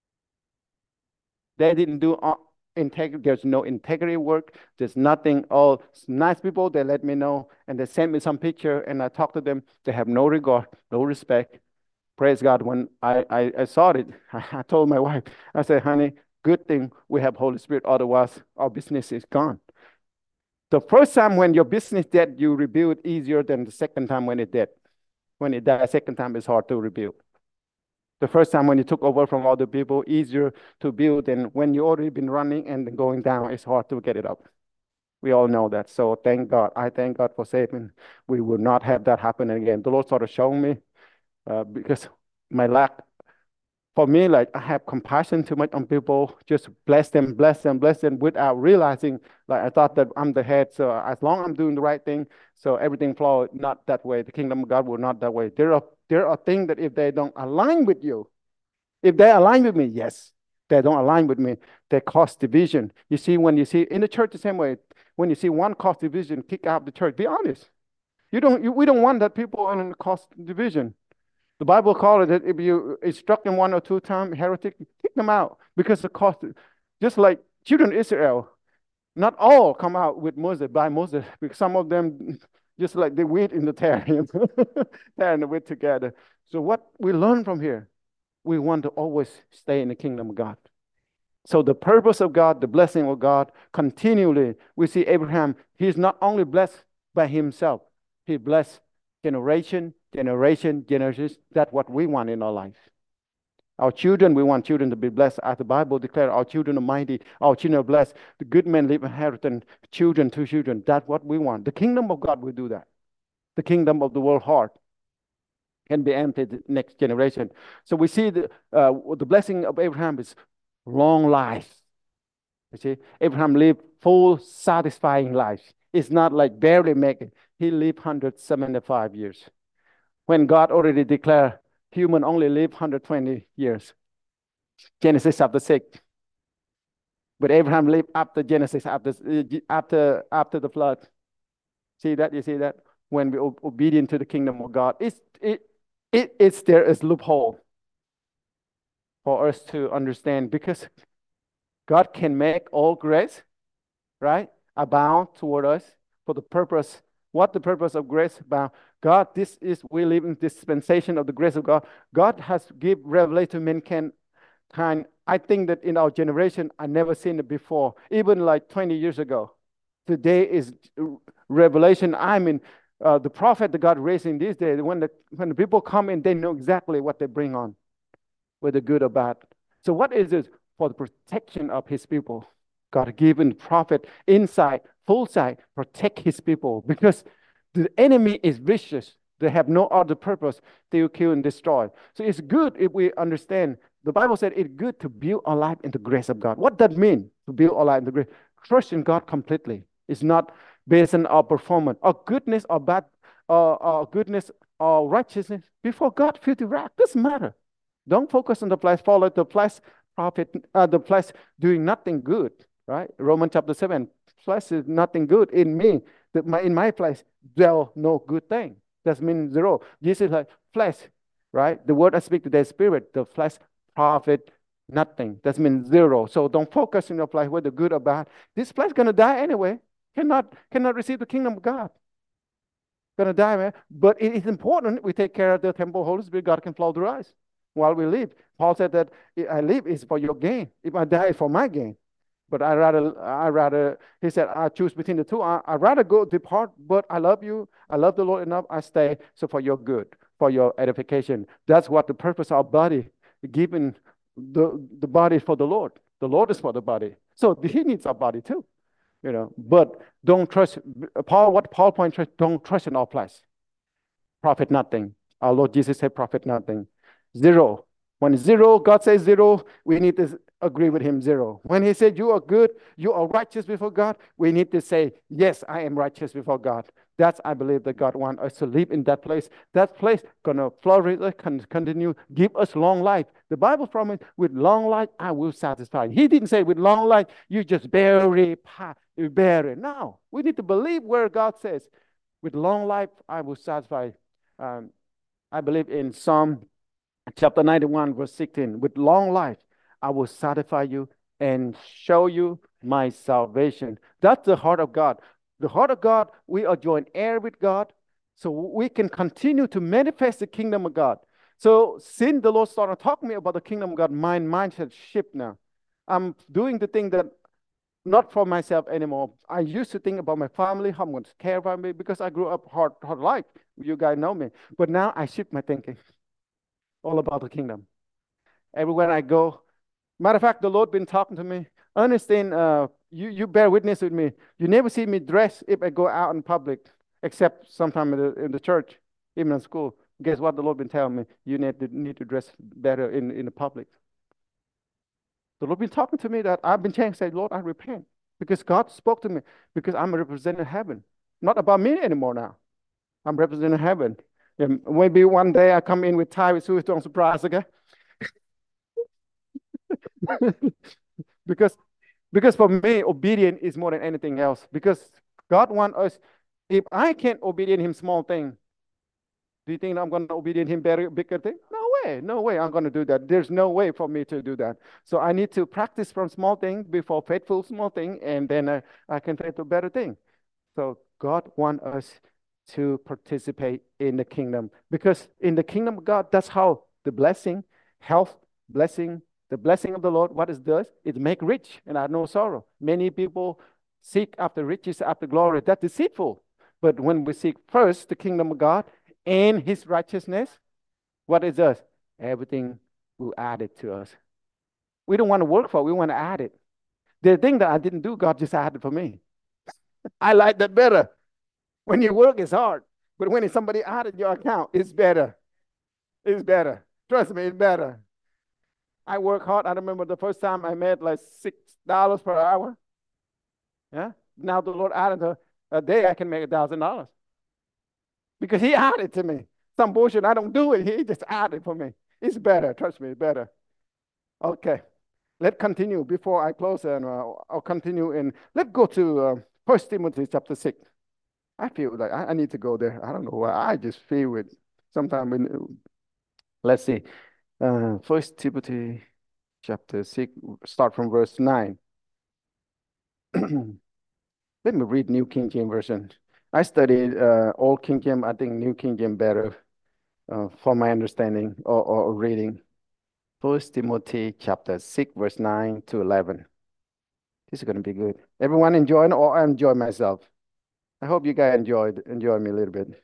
They didn't do uh, integrity. There's no integrity work. There's nothing. All nice people. They let me know, and they sent me some picture, and I talked to them. They have no regard, no respect. Praise God. When I I, I saw it, I, I told my wife. I said, "Honey, good thing we have Holy Spirit. Otherwise, our business is gone." The first time when your business dead, you rebuild easier than the second time when it dead. When it died, second time is hard to rebuild. The first time when you took over from other people, easier to build than when you already been running and going down, it's hard to get it up. We all know that. So thank God. I thank God for saving. We will not have that happen again. The Lord started showing me uh, because my lack, for me, like I have compassion too much on people, just bless them, bless them, bless them without realizing, like I thought that I'm the head. So as long as I'm doing the right thing, so everything flow not that way. The kingdom of God will not that way. There are there are things that if they don't align with you, if they align with me, yes. They don't align with me, they cause division. You see, when you see in the church the same way, when you see one cause division, kick out the church. Be honest. You don't. You, we don't want that people in cause division. The Bible calls it that if you instruct them one or two times, heretic, kick them out because the cost, just like children of Israel, not all come out with Moses, by Moses, because some of them, just like the wheat in the tear, tearing the wheat together. So what we learn from here, we want to always stay in the kingdom of God. So the purpose of God, the blessing of God, continually, we see Abraham, he's not only blessed by himself, he blessed generation, generation, generation. That's what we want in our life. Our children, we want children to be blessed. As the Bible declares, our children are mighty, our children are blessed. The good men leave inheritance, children to children. That's what we want. The kingdom of God will do that. The kingdom of the world heart can be emptied the next generation. So we see the, uh, the blessing of Abraham is long life. You see, Abraham lived full, satisfying life. It's not like barely make it. He lived one hundred seventy-five years. When God already declared human only live one hundred twenty years. Genesis chapter six. But Abraham lived after Genesis, after, after, after the flood. See that? You see that? When we're obedient to the kingdom of God, it's, it, it, it's there is loophole for us to understand because God can make all grace, right, abound toward us for the purpose What the purpose of grace about God? This is we live in dispensation of the grace of God. God has give revelation to mankind. Kind, I think that in our generation, I never seen it before, even like twenty years ago. Today is revelation. I mean, uh, the prophet that God raised in these days, when the when the people come in, they know exactly what they bring on, whether good or bad. So what is it? For the protection of his people. God given prophet insight, full sight, protect his people because the enemy is vicious. They have no other purpose. They will kill and destroy. So it's good if we understand. The Bible said it's good to build our life in the grace of God. What does that mean to build our life in the grace? Trust in God completely. It's not based on our performance or goodness or bad or, or goodness or righteousness before God. Filthy wrath doesn't matter. Don't focus on the flesh. Follow the flesh. Prophet, uh, the flesh doing nothing good. Right? Romans chapter seven. Flesh is nothing good in me. That my in my flesh dwell no good thing. That means zero. Jesus is like flesh, right? The word I speak to their spirit, the flesh profit nothing. That means zero. So don't focus on your flesh, whether good or bad. This flesh gonna die anyway. Cannot cannot receive the kingdom of God. Gonna die, man. But it is important we take care of the temple of Holy Spirit. God can flow through us while we live. Paul said that I live is for your gain. If I die, it's for my gain. But I rather, I rather, he said, I choose between the two. I, I rather go depart, but I love you. I love the Lord enough. I stay. So for your good, for your edification. That's what the purpose of our body, giving the, the body for the Lord. The Lord is for the body. So he needs our body too, you know. But don't trust, Paul, what Paul points out, don't trust in our flesh. Profit nothing. Our Lord Jesus said, profit nothing. Zero. When zero, God says zero, we need to agree with him, zero. When he said you are good, you are righteous before God, we need to say, yes, I am righteous before God. That's, I believe, that God wants us to live in that place. That place gonna flourish, can continue, give us long life. The Bible promised, with long life, I will satisfy. He didn't say with long life, you just bury, you bury. No, we need to believe where God says, with long life, I will satisfy. Um, I believe in Psalm chapter ninety-one, verse sixteen, with long life, I will satisfy you and show you my salvation. That's the heart of God. The heart of God, we are joint heir with God, so we can continue to manifest the kingdom of God. So since the Lord started talking to me about the kingdom of God, my mindset shift now. I'm doing the thing that not for myself anymore. I used to think about my family, how I'm going to care about me, because I grew up hard, hard life. You guys know me. But now I shift my thinking. All about the kingdom. Everywhere I go. Matter of fact, the Lord been talking to me. Understand, uh, you, you bear witness with me. You never see me dress if I go out in public, except sometime in the, in the church, even in school. Guess what the Lord been telling me? You need to, need to dress better in, in the public. The Lord been talking to me that I've been changed. Say, Lord, I repent. Because God spoke to me. Because I'm representing heaven. Not about me anymore now. I'm representing heaven. And maybe one day I come in with tie with shoes, don't surprise, okay? because because for me, obedience is more than anything else. Because God wants us, if I can't obedient him small thing, do you think I'm going to obedient him better, bigger thing? No way, no way I'm going to do that. There's no way for me to do that. So I need to practice from small thing before faithful small thing, and then uh, I can faithful better thing. So God wants us to participate in the kingdom, because in the kingdom of God, that's how the blessing, health, blessing, the blessing of the Lord, what it does, it make rich and have no sorrow. Many people seek after riches, after glory. That's deceitful. But when we seek first the kingdom of God and his righteousness, what is us? Everything will add it to us. We don't want to work for it. We want to add it. The thing that I didn't do, God just added for me. I like that better. When you work, it's hard. But when it's somebody added your account, it's better. It's better. Trust me, it's better. I work hard. I remember the first time I made like six dollars per hour. Yeah. Now the Lord added a, a day I can make a thousand dollars. Because he added to me. Some bullshit, I don't do it. He just added for me. It's better. Trust me, it's better. Okay. Let's continue before I close, and uh, I'll continue in. Let's go to uh, First Timothy chapter six. I feel like I, I need to go there. I don't know why. I just feel it. Sometimes when, let's see. Uh, First Timothy chapter six, start from verse nine. Let me read New King James Version. I studied uh, Old King James. I think New King James better uh, for my understanding or, or reading. First Timothy chapter six, verse nine to eleven. This is going to be good. Everyone enjoying or I enjoy myself? I hope you guys enjoyed enjoy me a little bit.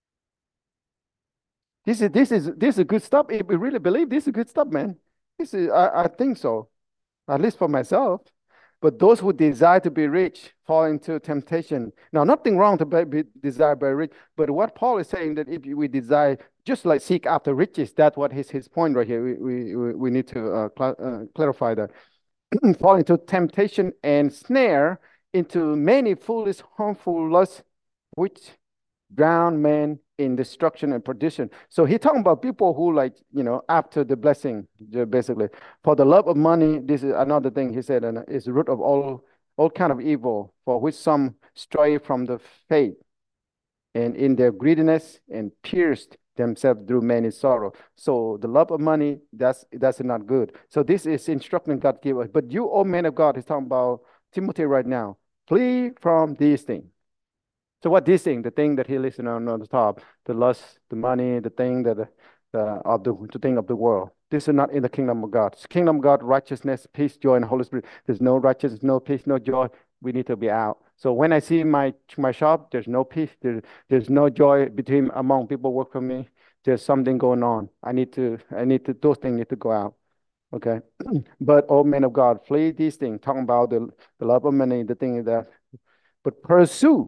This is this is this is good stuff. If we really believe this is good stuff, man. This is I, I think so, at least for myself. But those who desire to be rich fall into temptation. Now, nothing wrong to be, be desire to be rich, but what Paul is saying that if we desire, just like seek after riches, that's what his his point right here. We we we need to uh, cl uh, clarify that. Fall into temptation and snare into many foolish, harmful lusts, which drown men in destruction and perdition. So he talking about people who like, you know, after the blessing, basically. For the love of money, this is another thing he said, and is the root of all all kind of evil, for which some stray from the faith, and in their greediness and pierced themselves through many sorrow. So the love of money, that's that's not good. So this is instruction God gave us. But you, O men of God, he's talking about Timothy right now. Flee from these things. So what these things? The thing that he listed on, on the top, the lust, the money, the thing that uh, of the the thing of the world. This is not in the kingdom of God. It's kingdom of God, righteousness, peace, joy, and the Holy Spirit. There's no righteousness, no peace, no joy. We need to be out. So when I see my my shop, there's no peace. There, there's no joy between among people work for me. There's something going on. I need to. I need to. Those things need to go out. Okay. But all men of God, flee these things. Talking about the the love of money, the thing that. But pursue,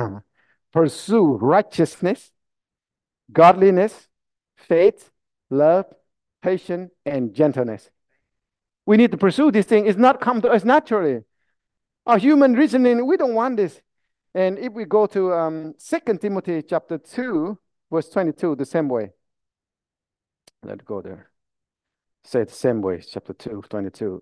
pursue righteousness, godliness, faith, love, patience, and gentleness. We need to pursue this thing. It's not come to us naturally. Our human reasoning, we don't want this. And if we go to um, Second Timothy chapter two, verse twenty-two, the same way. Let's go there. Say it the same way, chapter two, twenty-two.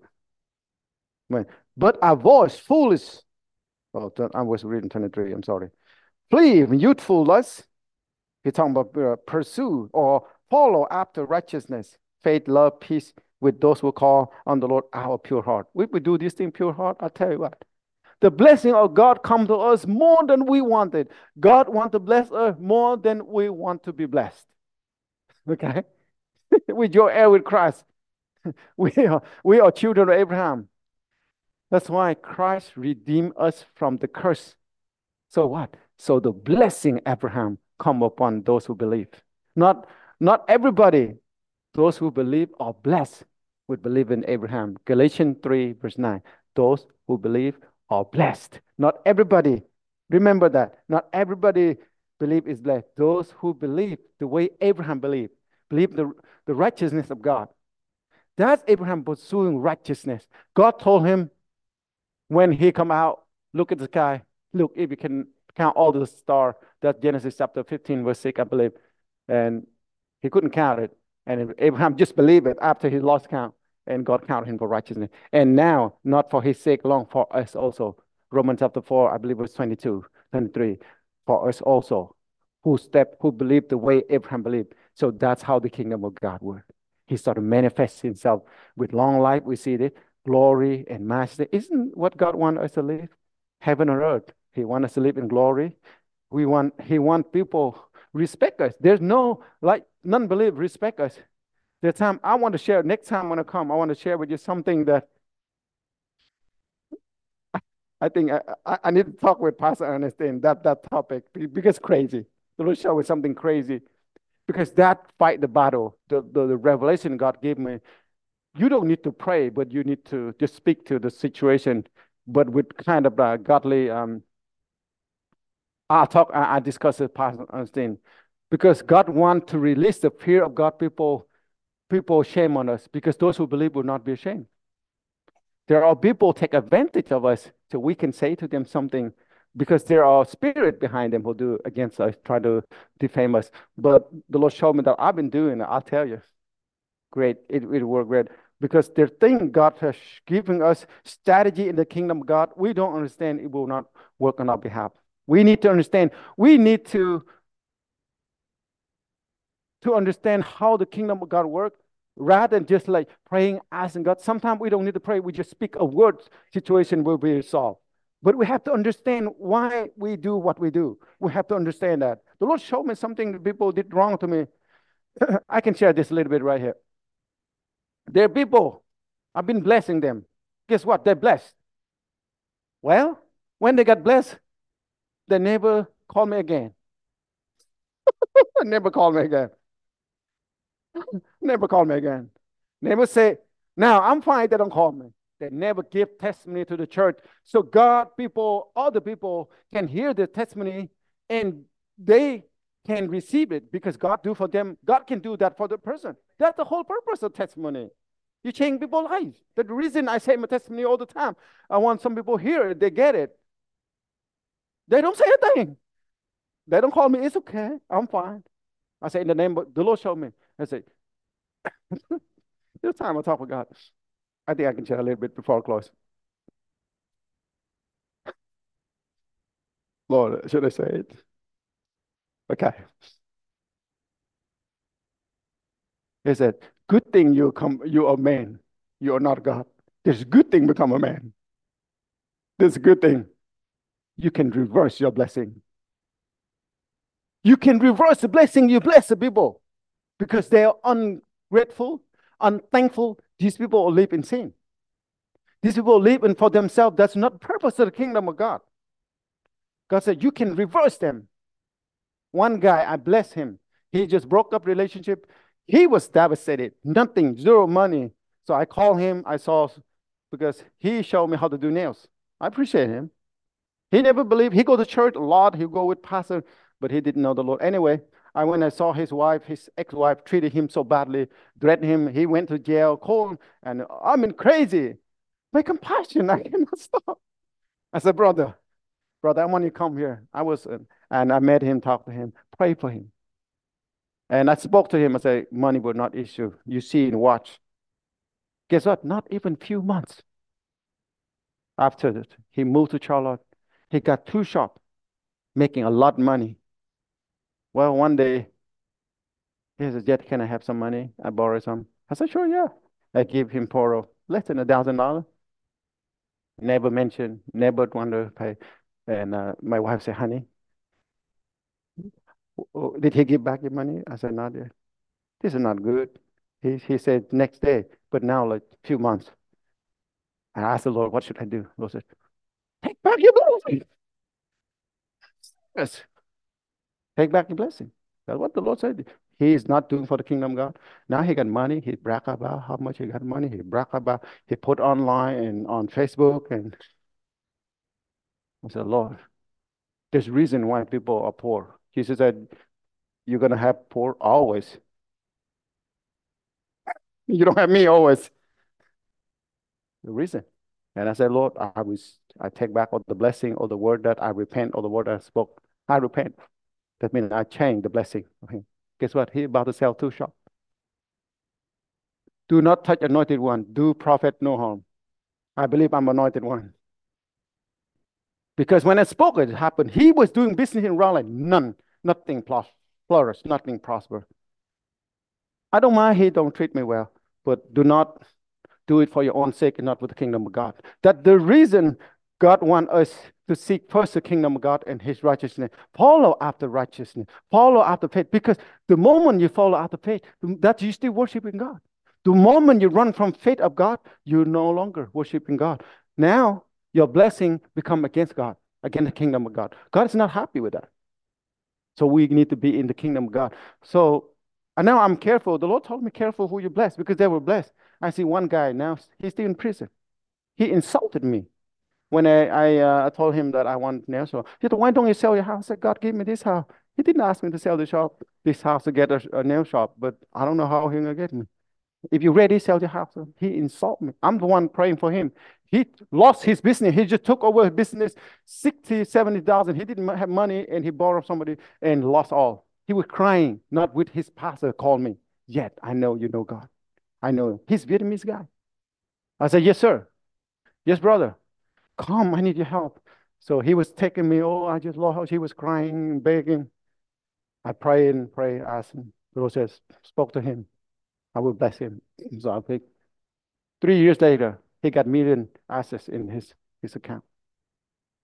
But our voice foolish. Oh, I was reading twenty-three, I'm sorry. Flee from youthful lust. He's talking about uh, pursue or follow after righteousness, faith, love, peace with those who call on the Lord our pure heart. If we do this thing pure heart, I'll tell you what. The blessing of God come to us more than we wanted. God wants to bless us more than we want to be blessed. Okay? We join heir with Christ. We are, we are children of Abraham. That's why Christ redeemed us from the curse. So what? So the blessing Abraham come upon those who believe. Not, not everybody. Those who believe are blessed would believe in Abraham. Galatians three, verse nine. Those who believe are blessed. Not everybody. Remember that. Not everybody believe is blessed. Those who believe the way Abraham believed, believe the, the righteousness of God. That's Abraham pursuing righteousness. God told him when he come out, look at the sky. Look, if you can count all the stars. That's Genesis chapter fifteen, verse six, I believe. And he couldn't count it. And Abraham just believed it after he lost count. And God counted him for righteousness. And now, not for his sake long, for us also. Romans chapter four, I believe verse twenty-two, twenty-three. For us also, who step, who believed the way Abraham believed. So that's how the kingdom of God works. He started to manifest himself with long life. We see it, glory and majesty. Isn't what God wants us to live? Heaven and earth. He wants us to live in glory. We want, he wants people respect us. There's no, like, non-believe respect us. The time I want to share, next time when I come, I want to share with you something that I think I, I, I need to talk with Pastor Ernestine, that, that topic, because crazy. The Lord showed me something crazy. Because that fight the battle, the, the, the revelation God gave me, you don't need to pray, but you need to just speak to the situation, but with kind of a godly, um, I'll talk, I, I discuss it, Pastor Ernestine, because God wants to release the fear of God. People, people shame on us, because those who believe will not be ashamed. There are people take advantage of us, so we can say to them something, because there are spirit behind them who do against us, try to defame us. But the Lord showed me that I've been doing it. I'll tell you, great, it will work great. Because the thing God has given us strategy in the kingdom of God, we don't understand, it will not work on our behalf. We need to understand. We need to, to understand how the kingdom of God works, rather than just like praying, asking God. Sometimes we don't need to pray. We just speak a word, situation will be resolved. But we have to understand why we do what we do. We have to understand that. The Lord showed me something that people did wrong to me. I can share this a little bit right here. There are people, I've been blessing them. Guess what? They're blessed. Well, when they got blessed, they never call me again. Never call me again. Never call me again. Never say, now I'm fine, they don't call me. They never give testimony to the church. So God, people, other people can hear the testimony and they can receive it because God do for them. God can do that for the person. That's the whole purpose of testimony. You change people's lives. That's the reason I say my testimony all the time. I want some people hear it, they get it. They don't say a thing. They don't call me, it's okay, I'm fine. I say, in the name of the Lord, show me. I say, this time I talk with God. I think I can share a little bit before I close. Lord, should I say it? Okay. He said, good thing you come, you are man. You are not God. There's a good thing become a man. There's a good thing. You can reverse your blessing. You can reverse the blessing you bless the people because they are ungrateful, unthankful. These people live in sin. These people live in for themselves. That's not the purpose of the kingdom of God. God said, you can reverse them. One guy, I bless him. He just broke up relationship. He was devastated. Nothing, zero money. So I called him. I saw, because he showed me how to do nails. I appreciate him. He never believed. He go to church a lot. He go with pastor, but he didn't know the Lord. Anyway, I when I saw his wife, his ex-wife treated him so badly, threatened him. He went to jail, called, and I mean crazy. My compassion, I cannot stop. I said, brother, brother, I want you to come here. I was, uh, and I met him, talked to him, pray for him. And I spoke to him. I said, money will not issue. You see and watch. Guess what? Not even few months after that, he moved to Charlotte. He got two shops, making a lot of money. Well, one day, he said, Jet, can I have some money? I borrow some. I said, sure, yeah. I give him Poro, less than a thousand dollars. Never mentioned, never want to pay. And uh, my wife said, honey, did he give back your money? I said, not yet. This is not good. He, he said, next day, but now like a few months. I asked the Lord, what should I do? The Lord said, take back your blessing. Yes. Take back your blessing. That's what the Lord said. He is not doing for the kingdom of God. Now he got money. He brag about how much he got money. He brag about, he put online and on Facebook. And I said, Lord, there's reason why people are poor. Jesus said, you're going to have poor always. You don't have me always. The reason. And I said, Lord, I was, I take back all the blessing, all the word that I repent, all the word that I spoke. I repent. That means I change the blessing of him. Guess what? He about to sell two shops. Do not touch anointed one. Do prophet no harm. I believe I'm anointed one. Because when I spoke, it happened. He was doing business in Raleigh. None. Nothing flourished. Nothing prospered. I don't mind he don't treat me well, but do not do it for your own sake and not for the kingdom of God. That the reason God wants us to seek first the kingdom of God and his righteousness. Follow after righteousness. Follow after faith. Because the moment you follow after faith, that you still worshiping God. The moment you run from faith of God, you're no longer worshiping God. Now, your blessing become against God, against the kingdom of God. God is not happy with that. So we need to be in the kingdom of God. So, and now I'm careful. The Lord told me careful who you bless because they were blessed. I see one guy now, he's still in prison. He insulted me. When I, I, uh, told him that I want nail shop, he said, why don't you sell your house? I said, God gave me this house. He didn't ask me to sell the shop, this house to get a, a nail shop, but I don't know how he's going to get me. If you're ready, sell your house. He insulted me. I'm the one praying for him. He lost his business. He just took over his business, sixty, seventy thousand. He didn't have money and he borrowed somebody and lost all. He was crying, not with his pastor called me. Yet, I know you know God. I know him. He's Vietnamese guy. I said, yes, sir. Yes, brother. Come, I need your help. So he was taking me, oh, I just lost. He was crying, begging. I prayed and prayed, asked him. The Lord says, spoke to him. I will bless him. So I picked. Three years later, he got million assets in his, his account.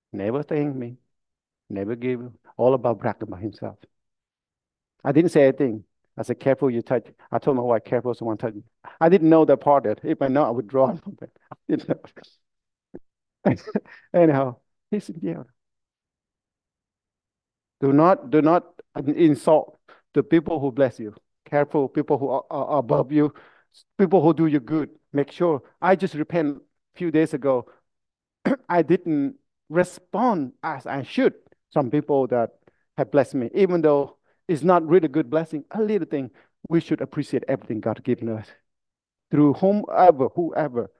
Never thank me. Never give. All about bragging about himself. I didn't say anything. I said, careful you touch. I told my wife, careful someone touch me. I didn't know that part that if I know, I would draw from it. I didn't know. Anyhow, he said, yeah. Do not do not insult the people who bless you. Careful, people who are, are above you, people who do you good. Make sure. I just repent a few days ago. I didn't respond as I should. Some people that have blessed me, even though it's not really good blessing, a little thing. We should appreciate everything God given us through whomever, whoever.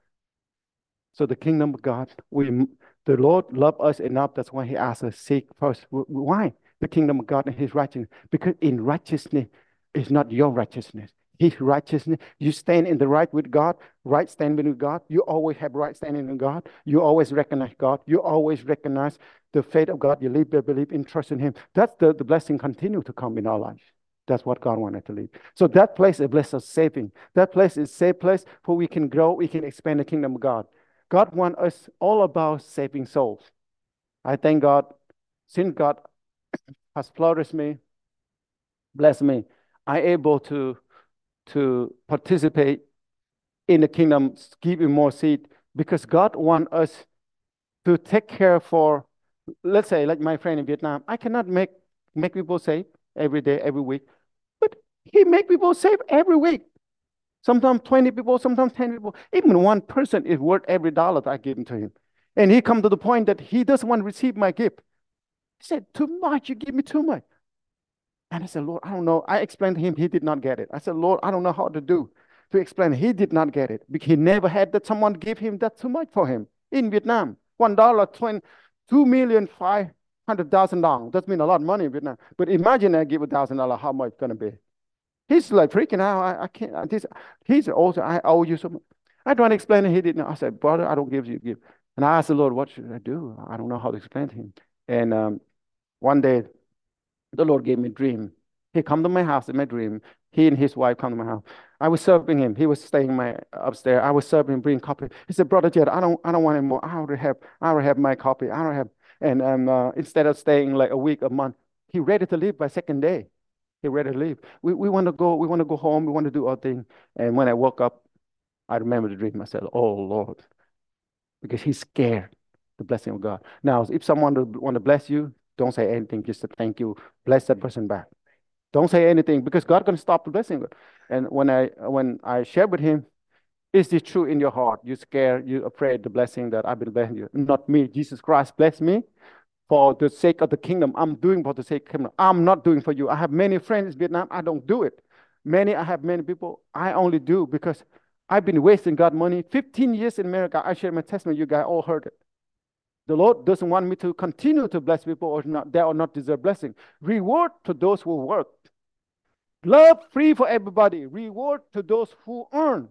So the kingdom of God, we the Lord loved us enough. That's why He asked us seek first. Why the kingdom of God and His righteousness? Because in righteousness is not your righteousness. His righteousness. You stand in the right with God, right standing with God. You always have right standing with God. You always recognize God. You always recognize the faith of God. You live, believe in, trust in Him. That's the, the blessing continue to come in our life. That's what God wanted to leave. So that place is a place of saving. That place is a safe place where we can grow, we can expand the kingdom of God. God wants us all about saving souls. I thank God, since God has flourished me, blessed me, I'm able to, to participate in the kingdom, giving more seed, because God wants us to take care for, let's say, like my friend in Vietnam, I cannot make, make people save every day, every week, but he make people save every week. Sometimes twenty people, sometimes ten people. Even one person is worth every dollar that I give to him. And he come to the point that he doesn't want to receive my gift. He said, too much, you give me too much. And I said, Lord, I don't know. I explained to him, he did not get it. I said, Lord, I don't know how to do to explain. He did not get it because he never had that someone give him that too much for him in Vietnam. One dollar, twenty, two million five hundred thousand dollars. That means a lot of money in Vietnam. But imagine I give a thousand dollars, how much it's gonna be? He's like freaking out. I, I can't. I, this, he's also, I owe you so much. I tried to explain it. He didn't know. I said, brother, I don't give you give. And I asked the Lord, what should I do? I don't know how to explain to him. And um, one day, the Lord gave me a dream. He come to my house in my dream. He and his wife come to my house. I was serving him. He was staying my upstairs. I was serving him, bring coffee. He said, brother Jed, I don't, I don't want anymore. I already have, I already have my coffee. I don't have. And um, uh, instead of staying like a week, a month, he ready to leave by second day. He ready to leave. We we want to go. We want to go home. We want to do our thing. And when I woke up, I remember the dream. I said, "Oh Lord," because he's scared the blessing of God. Now, if someone want to bless you, don't say anything. Just say thank you. Bless that person back. Don't say anything because God gonna stop the blessing. And when I when I shared with him, is this true in your heart? You scared? You afraid the blessing that I've been blessing you? Not me. Jesus Christ bless me for the sake of the kingdom. I'm doing for the sake of the kingdom. I'm not doing for you. I have many friends in Vietnam. I don't do it. Many, I have many people. I only do because I've been wasting God money. fifteen years in America. I share my testimony. You guys all heard it. The Lord doesn't want me to continue to bless people or not, they are not deserve blessing. Reward to those who work. Love free for everybody. Reward to those who earn.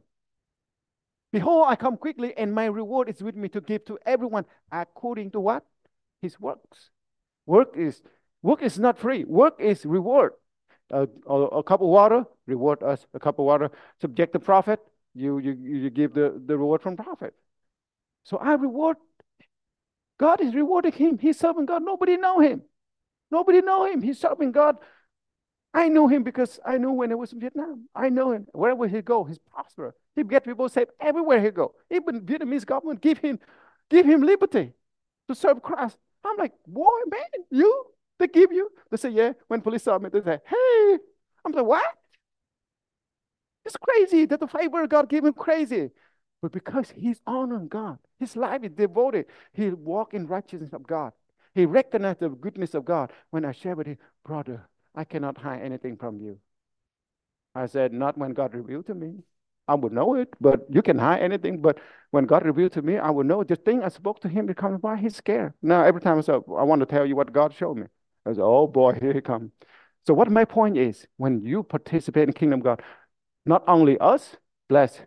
Behold, I come quickly, and my reward is with me to give to everyone according to what? His works. Work is work is not free. Work is reward. Uh, a, a cup of water, reward us. A cup of water, subject the prophet. You you you give the, the reward from prophet. So I reward. God is rewarding him. He's serving God. Nobody know him. Nobody know him. He's serving God. I know him because I knew when I was in Vietnam. I know him. Wherever he go, he's prosperous. He get people saved everywhere he go. Even Vietnamese government give him give him liberty to serve Christ. I'm like, boy, man, you? They give you? They say, yeah. When police saw me, they say, hey. I'm like, what? It's crazy that the favor of God gave him crazy. But because he's honoring God, his life is devoted. He walk in righteousness of God. He recognized the goodness of God. When I share with him, brother, I cannot hide anything from you. I said, not when God revealed to me. I would know it, but you can hide anything. But when God revealed to me, I would know. The thing I spoke to him becomes why he's scared. Now, every time I say, I want to tell you what God showed me. I said, oh boy, here he comes. So what my point is, when you participate in kingdom of God, not only us blessed,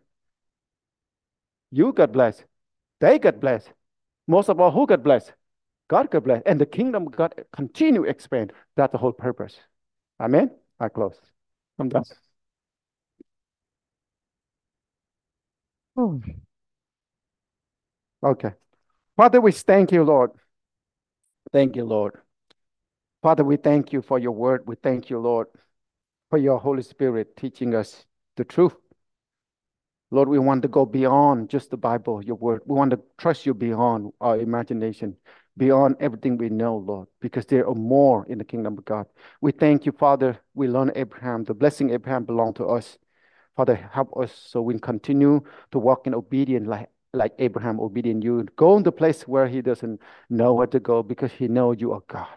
you got blessed, they got blessed. Most of all, who got blessed? God got blessed. And the kingdom of God continue to expand. That's the whole purpose. Amen? I close. I'm done. Oh, okay. Father, we thank you, Lord. Thank you, Lord. Father, we thank you for your word. We thank you, Lord, for your Holy Spirit teaching us the truth. Lord, we want to go beyond just the Bible, your word. We want to trust you beyond our imagination, beyond everything we know, Lord, because there are more in the kingdom of God. We thank you, Father. We learn Abraham. The blessing Abraham belonged to us. Father, help us so we continue to walk in obedience like, like Abraham obedient you. Go in the place where he doesn't know where to go because he knows you are God.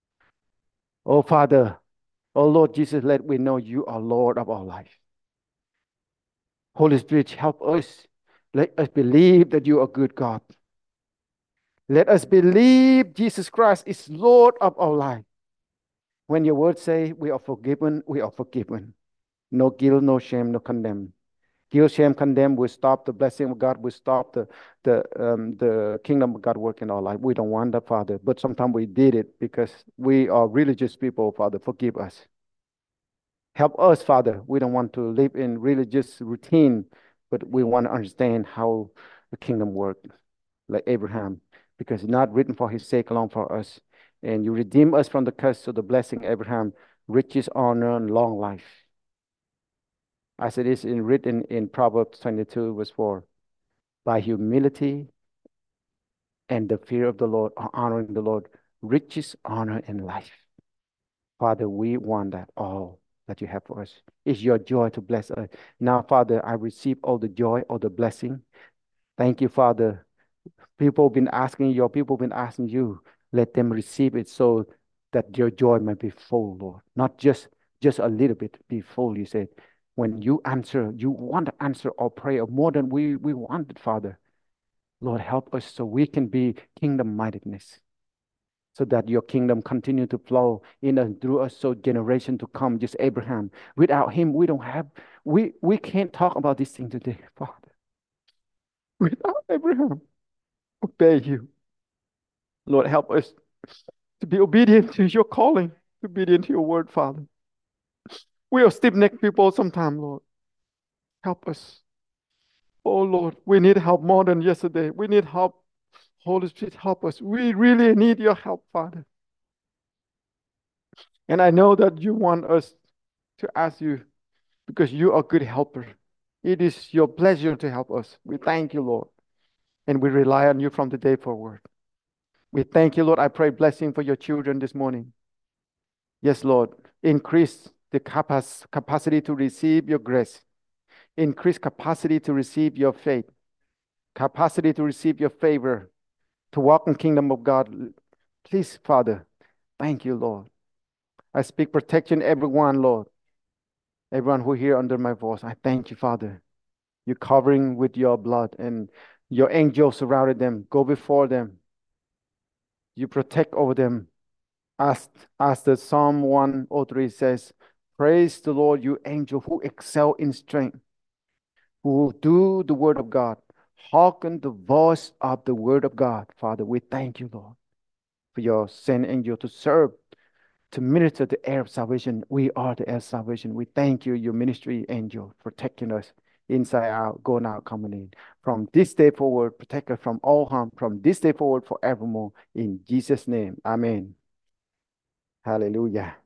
Oh, Father, oh, Lord Jesus, let we know you are Lord of our life. Holy Spirit, help us. Let us believe that you are good God. Let us believe Jesus Christ is Lord of our life. When your words say we are forgiven, we are forgiven. No guilt, no shame, no condemn. Guilt, shame, condemn will stop the blessing of God, will stop the the um, the kingdom of God work in our life. We don't want that, Father. But sometimes we did it because we are religious people, Father. Forgive us. Help us, Father. We don't want to live in religious routine, but we want to understand how the kingdom works, like Abraham, because it's not written for his sake alone for us. And you redeem us from the curse of the blessing, Abraham, riches, honor, and long life. As it is in, written in Proverbs twenty-two, verse four, by humility and the fear of the Lord, honoring the Lord, riches, honor, and life. Father, we want that all that you have for us. It's your joy to bless us. Now, Father, I receive all the joy, all the blessing. Thank you, Father. People have been asking, your people have been asking you, let them receive it so that your joy may be full, Lord. Not just just a little bit, be full, you said. When you answer, you want to answer our prayer more than we, we wanted, Father. Lord, help us so we can be kingdom mindedness, so that your kingdom continue to flow in and through us, so generation to come, just Abraham. Without him, we don't have, we, we can't talk about this thing today, Father. Without Abraham, obey you. Lord, help us to be obedient to your calling, obedient to your word, Father. We are stiff-necked people sometimes, Lord. Help us. Oh, Lord, we need help more than yesterday. We need help. Holy Spirit, help us. We really need your help, Father. And I know that you want us to ask you because you are a good helper. It is your pleasure to help us. We thank you, Lord. And we rely on you from the day forward. We thank you, Lord. I pray blessing for your children this morning. Yes, Lord. Increase the capac- capacity to receive your grace. Increase capacity to receive your faith. Capacity to receive your favor. To walk in kingdom of God. Please, Father. Thank you, Lord. I speak protection everyone, Lord. Everyone who hear under my voice. I thank you, Father. You're covering with your blood and your angels surrounded them. Go before them. You protect over them. As, as the Psalm one oh three says, praise the Lord, you angel who excel in strength, who do the word of God. Hearken the voice of the word of God. Father, we thank you, Lord, for your sent angel to serve, to minister the heir of salvation. We are the heir of salvation. We thank you, your ministry angel, protecting us inside out, going out, coming in. From this day forward, protect us from all harm. From this day forward, forevermore. In Jesus' name, amen. Hallelujah.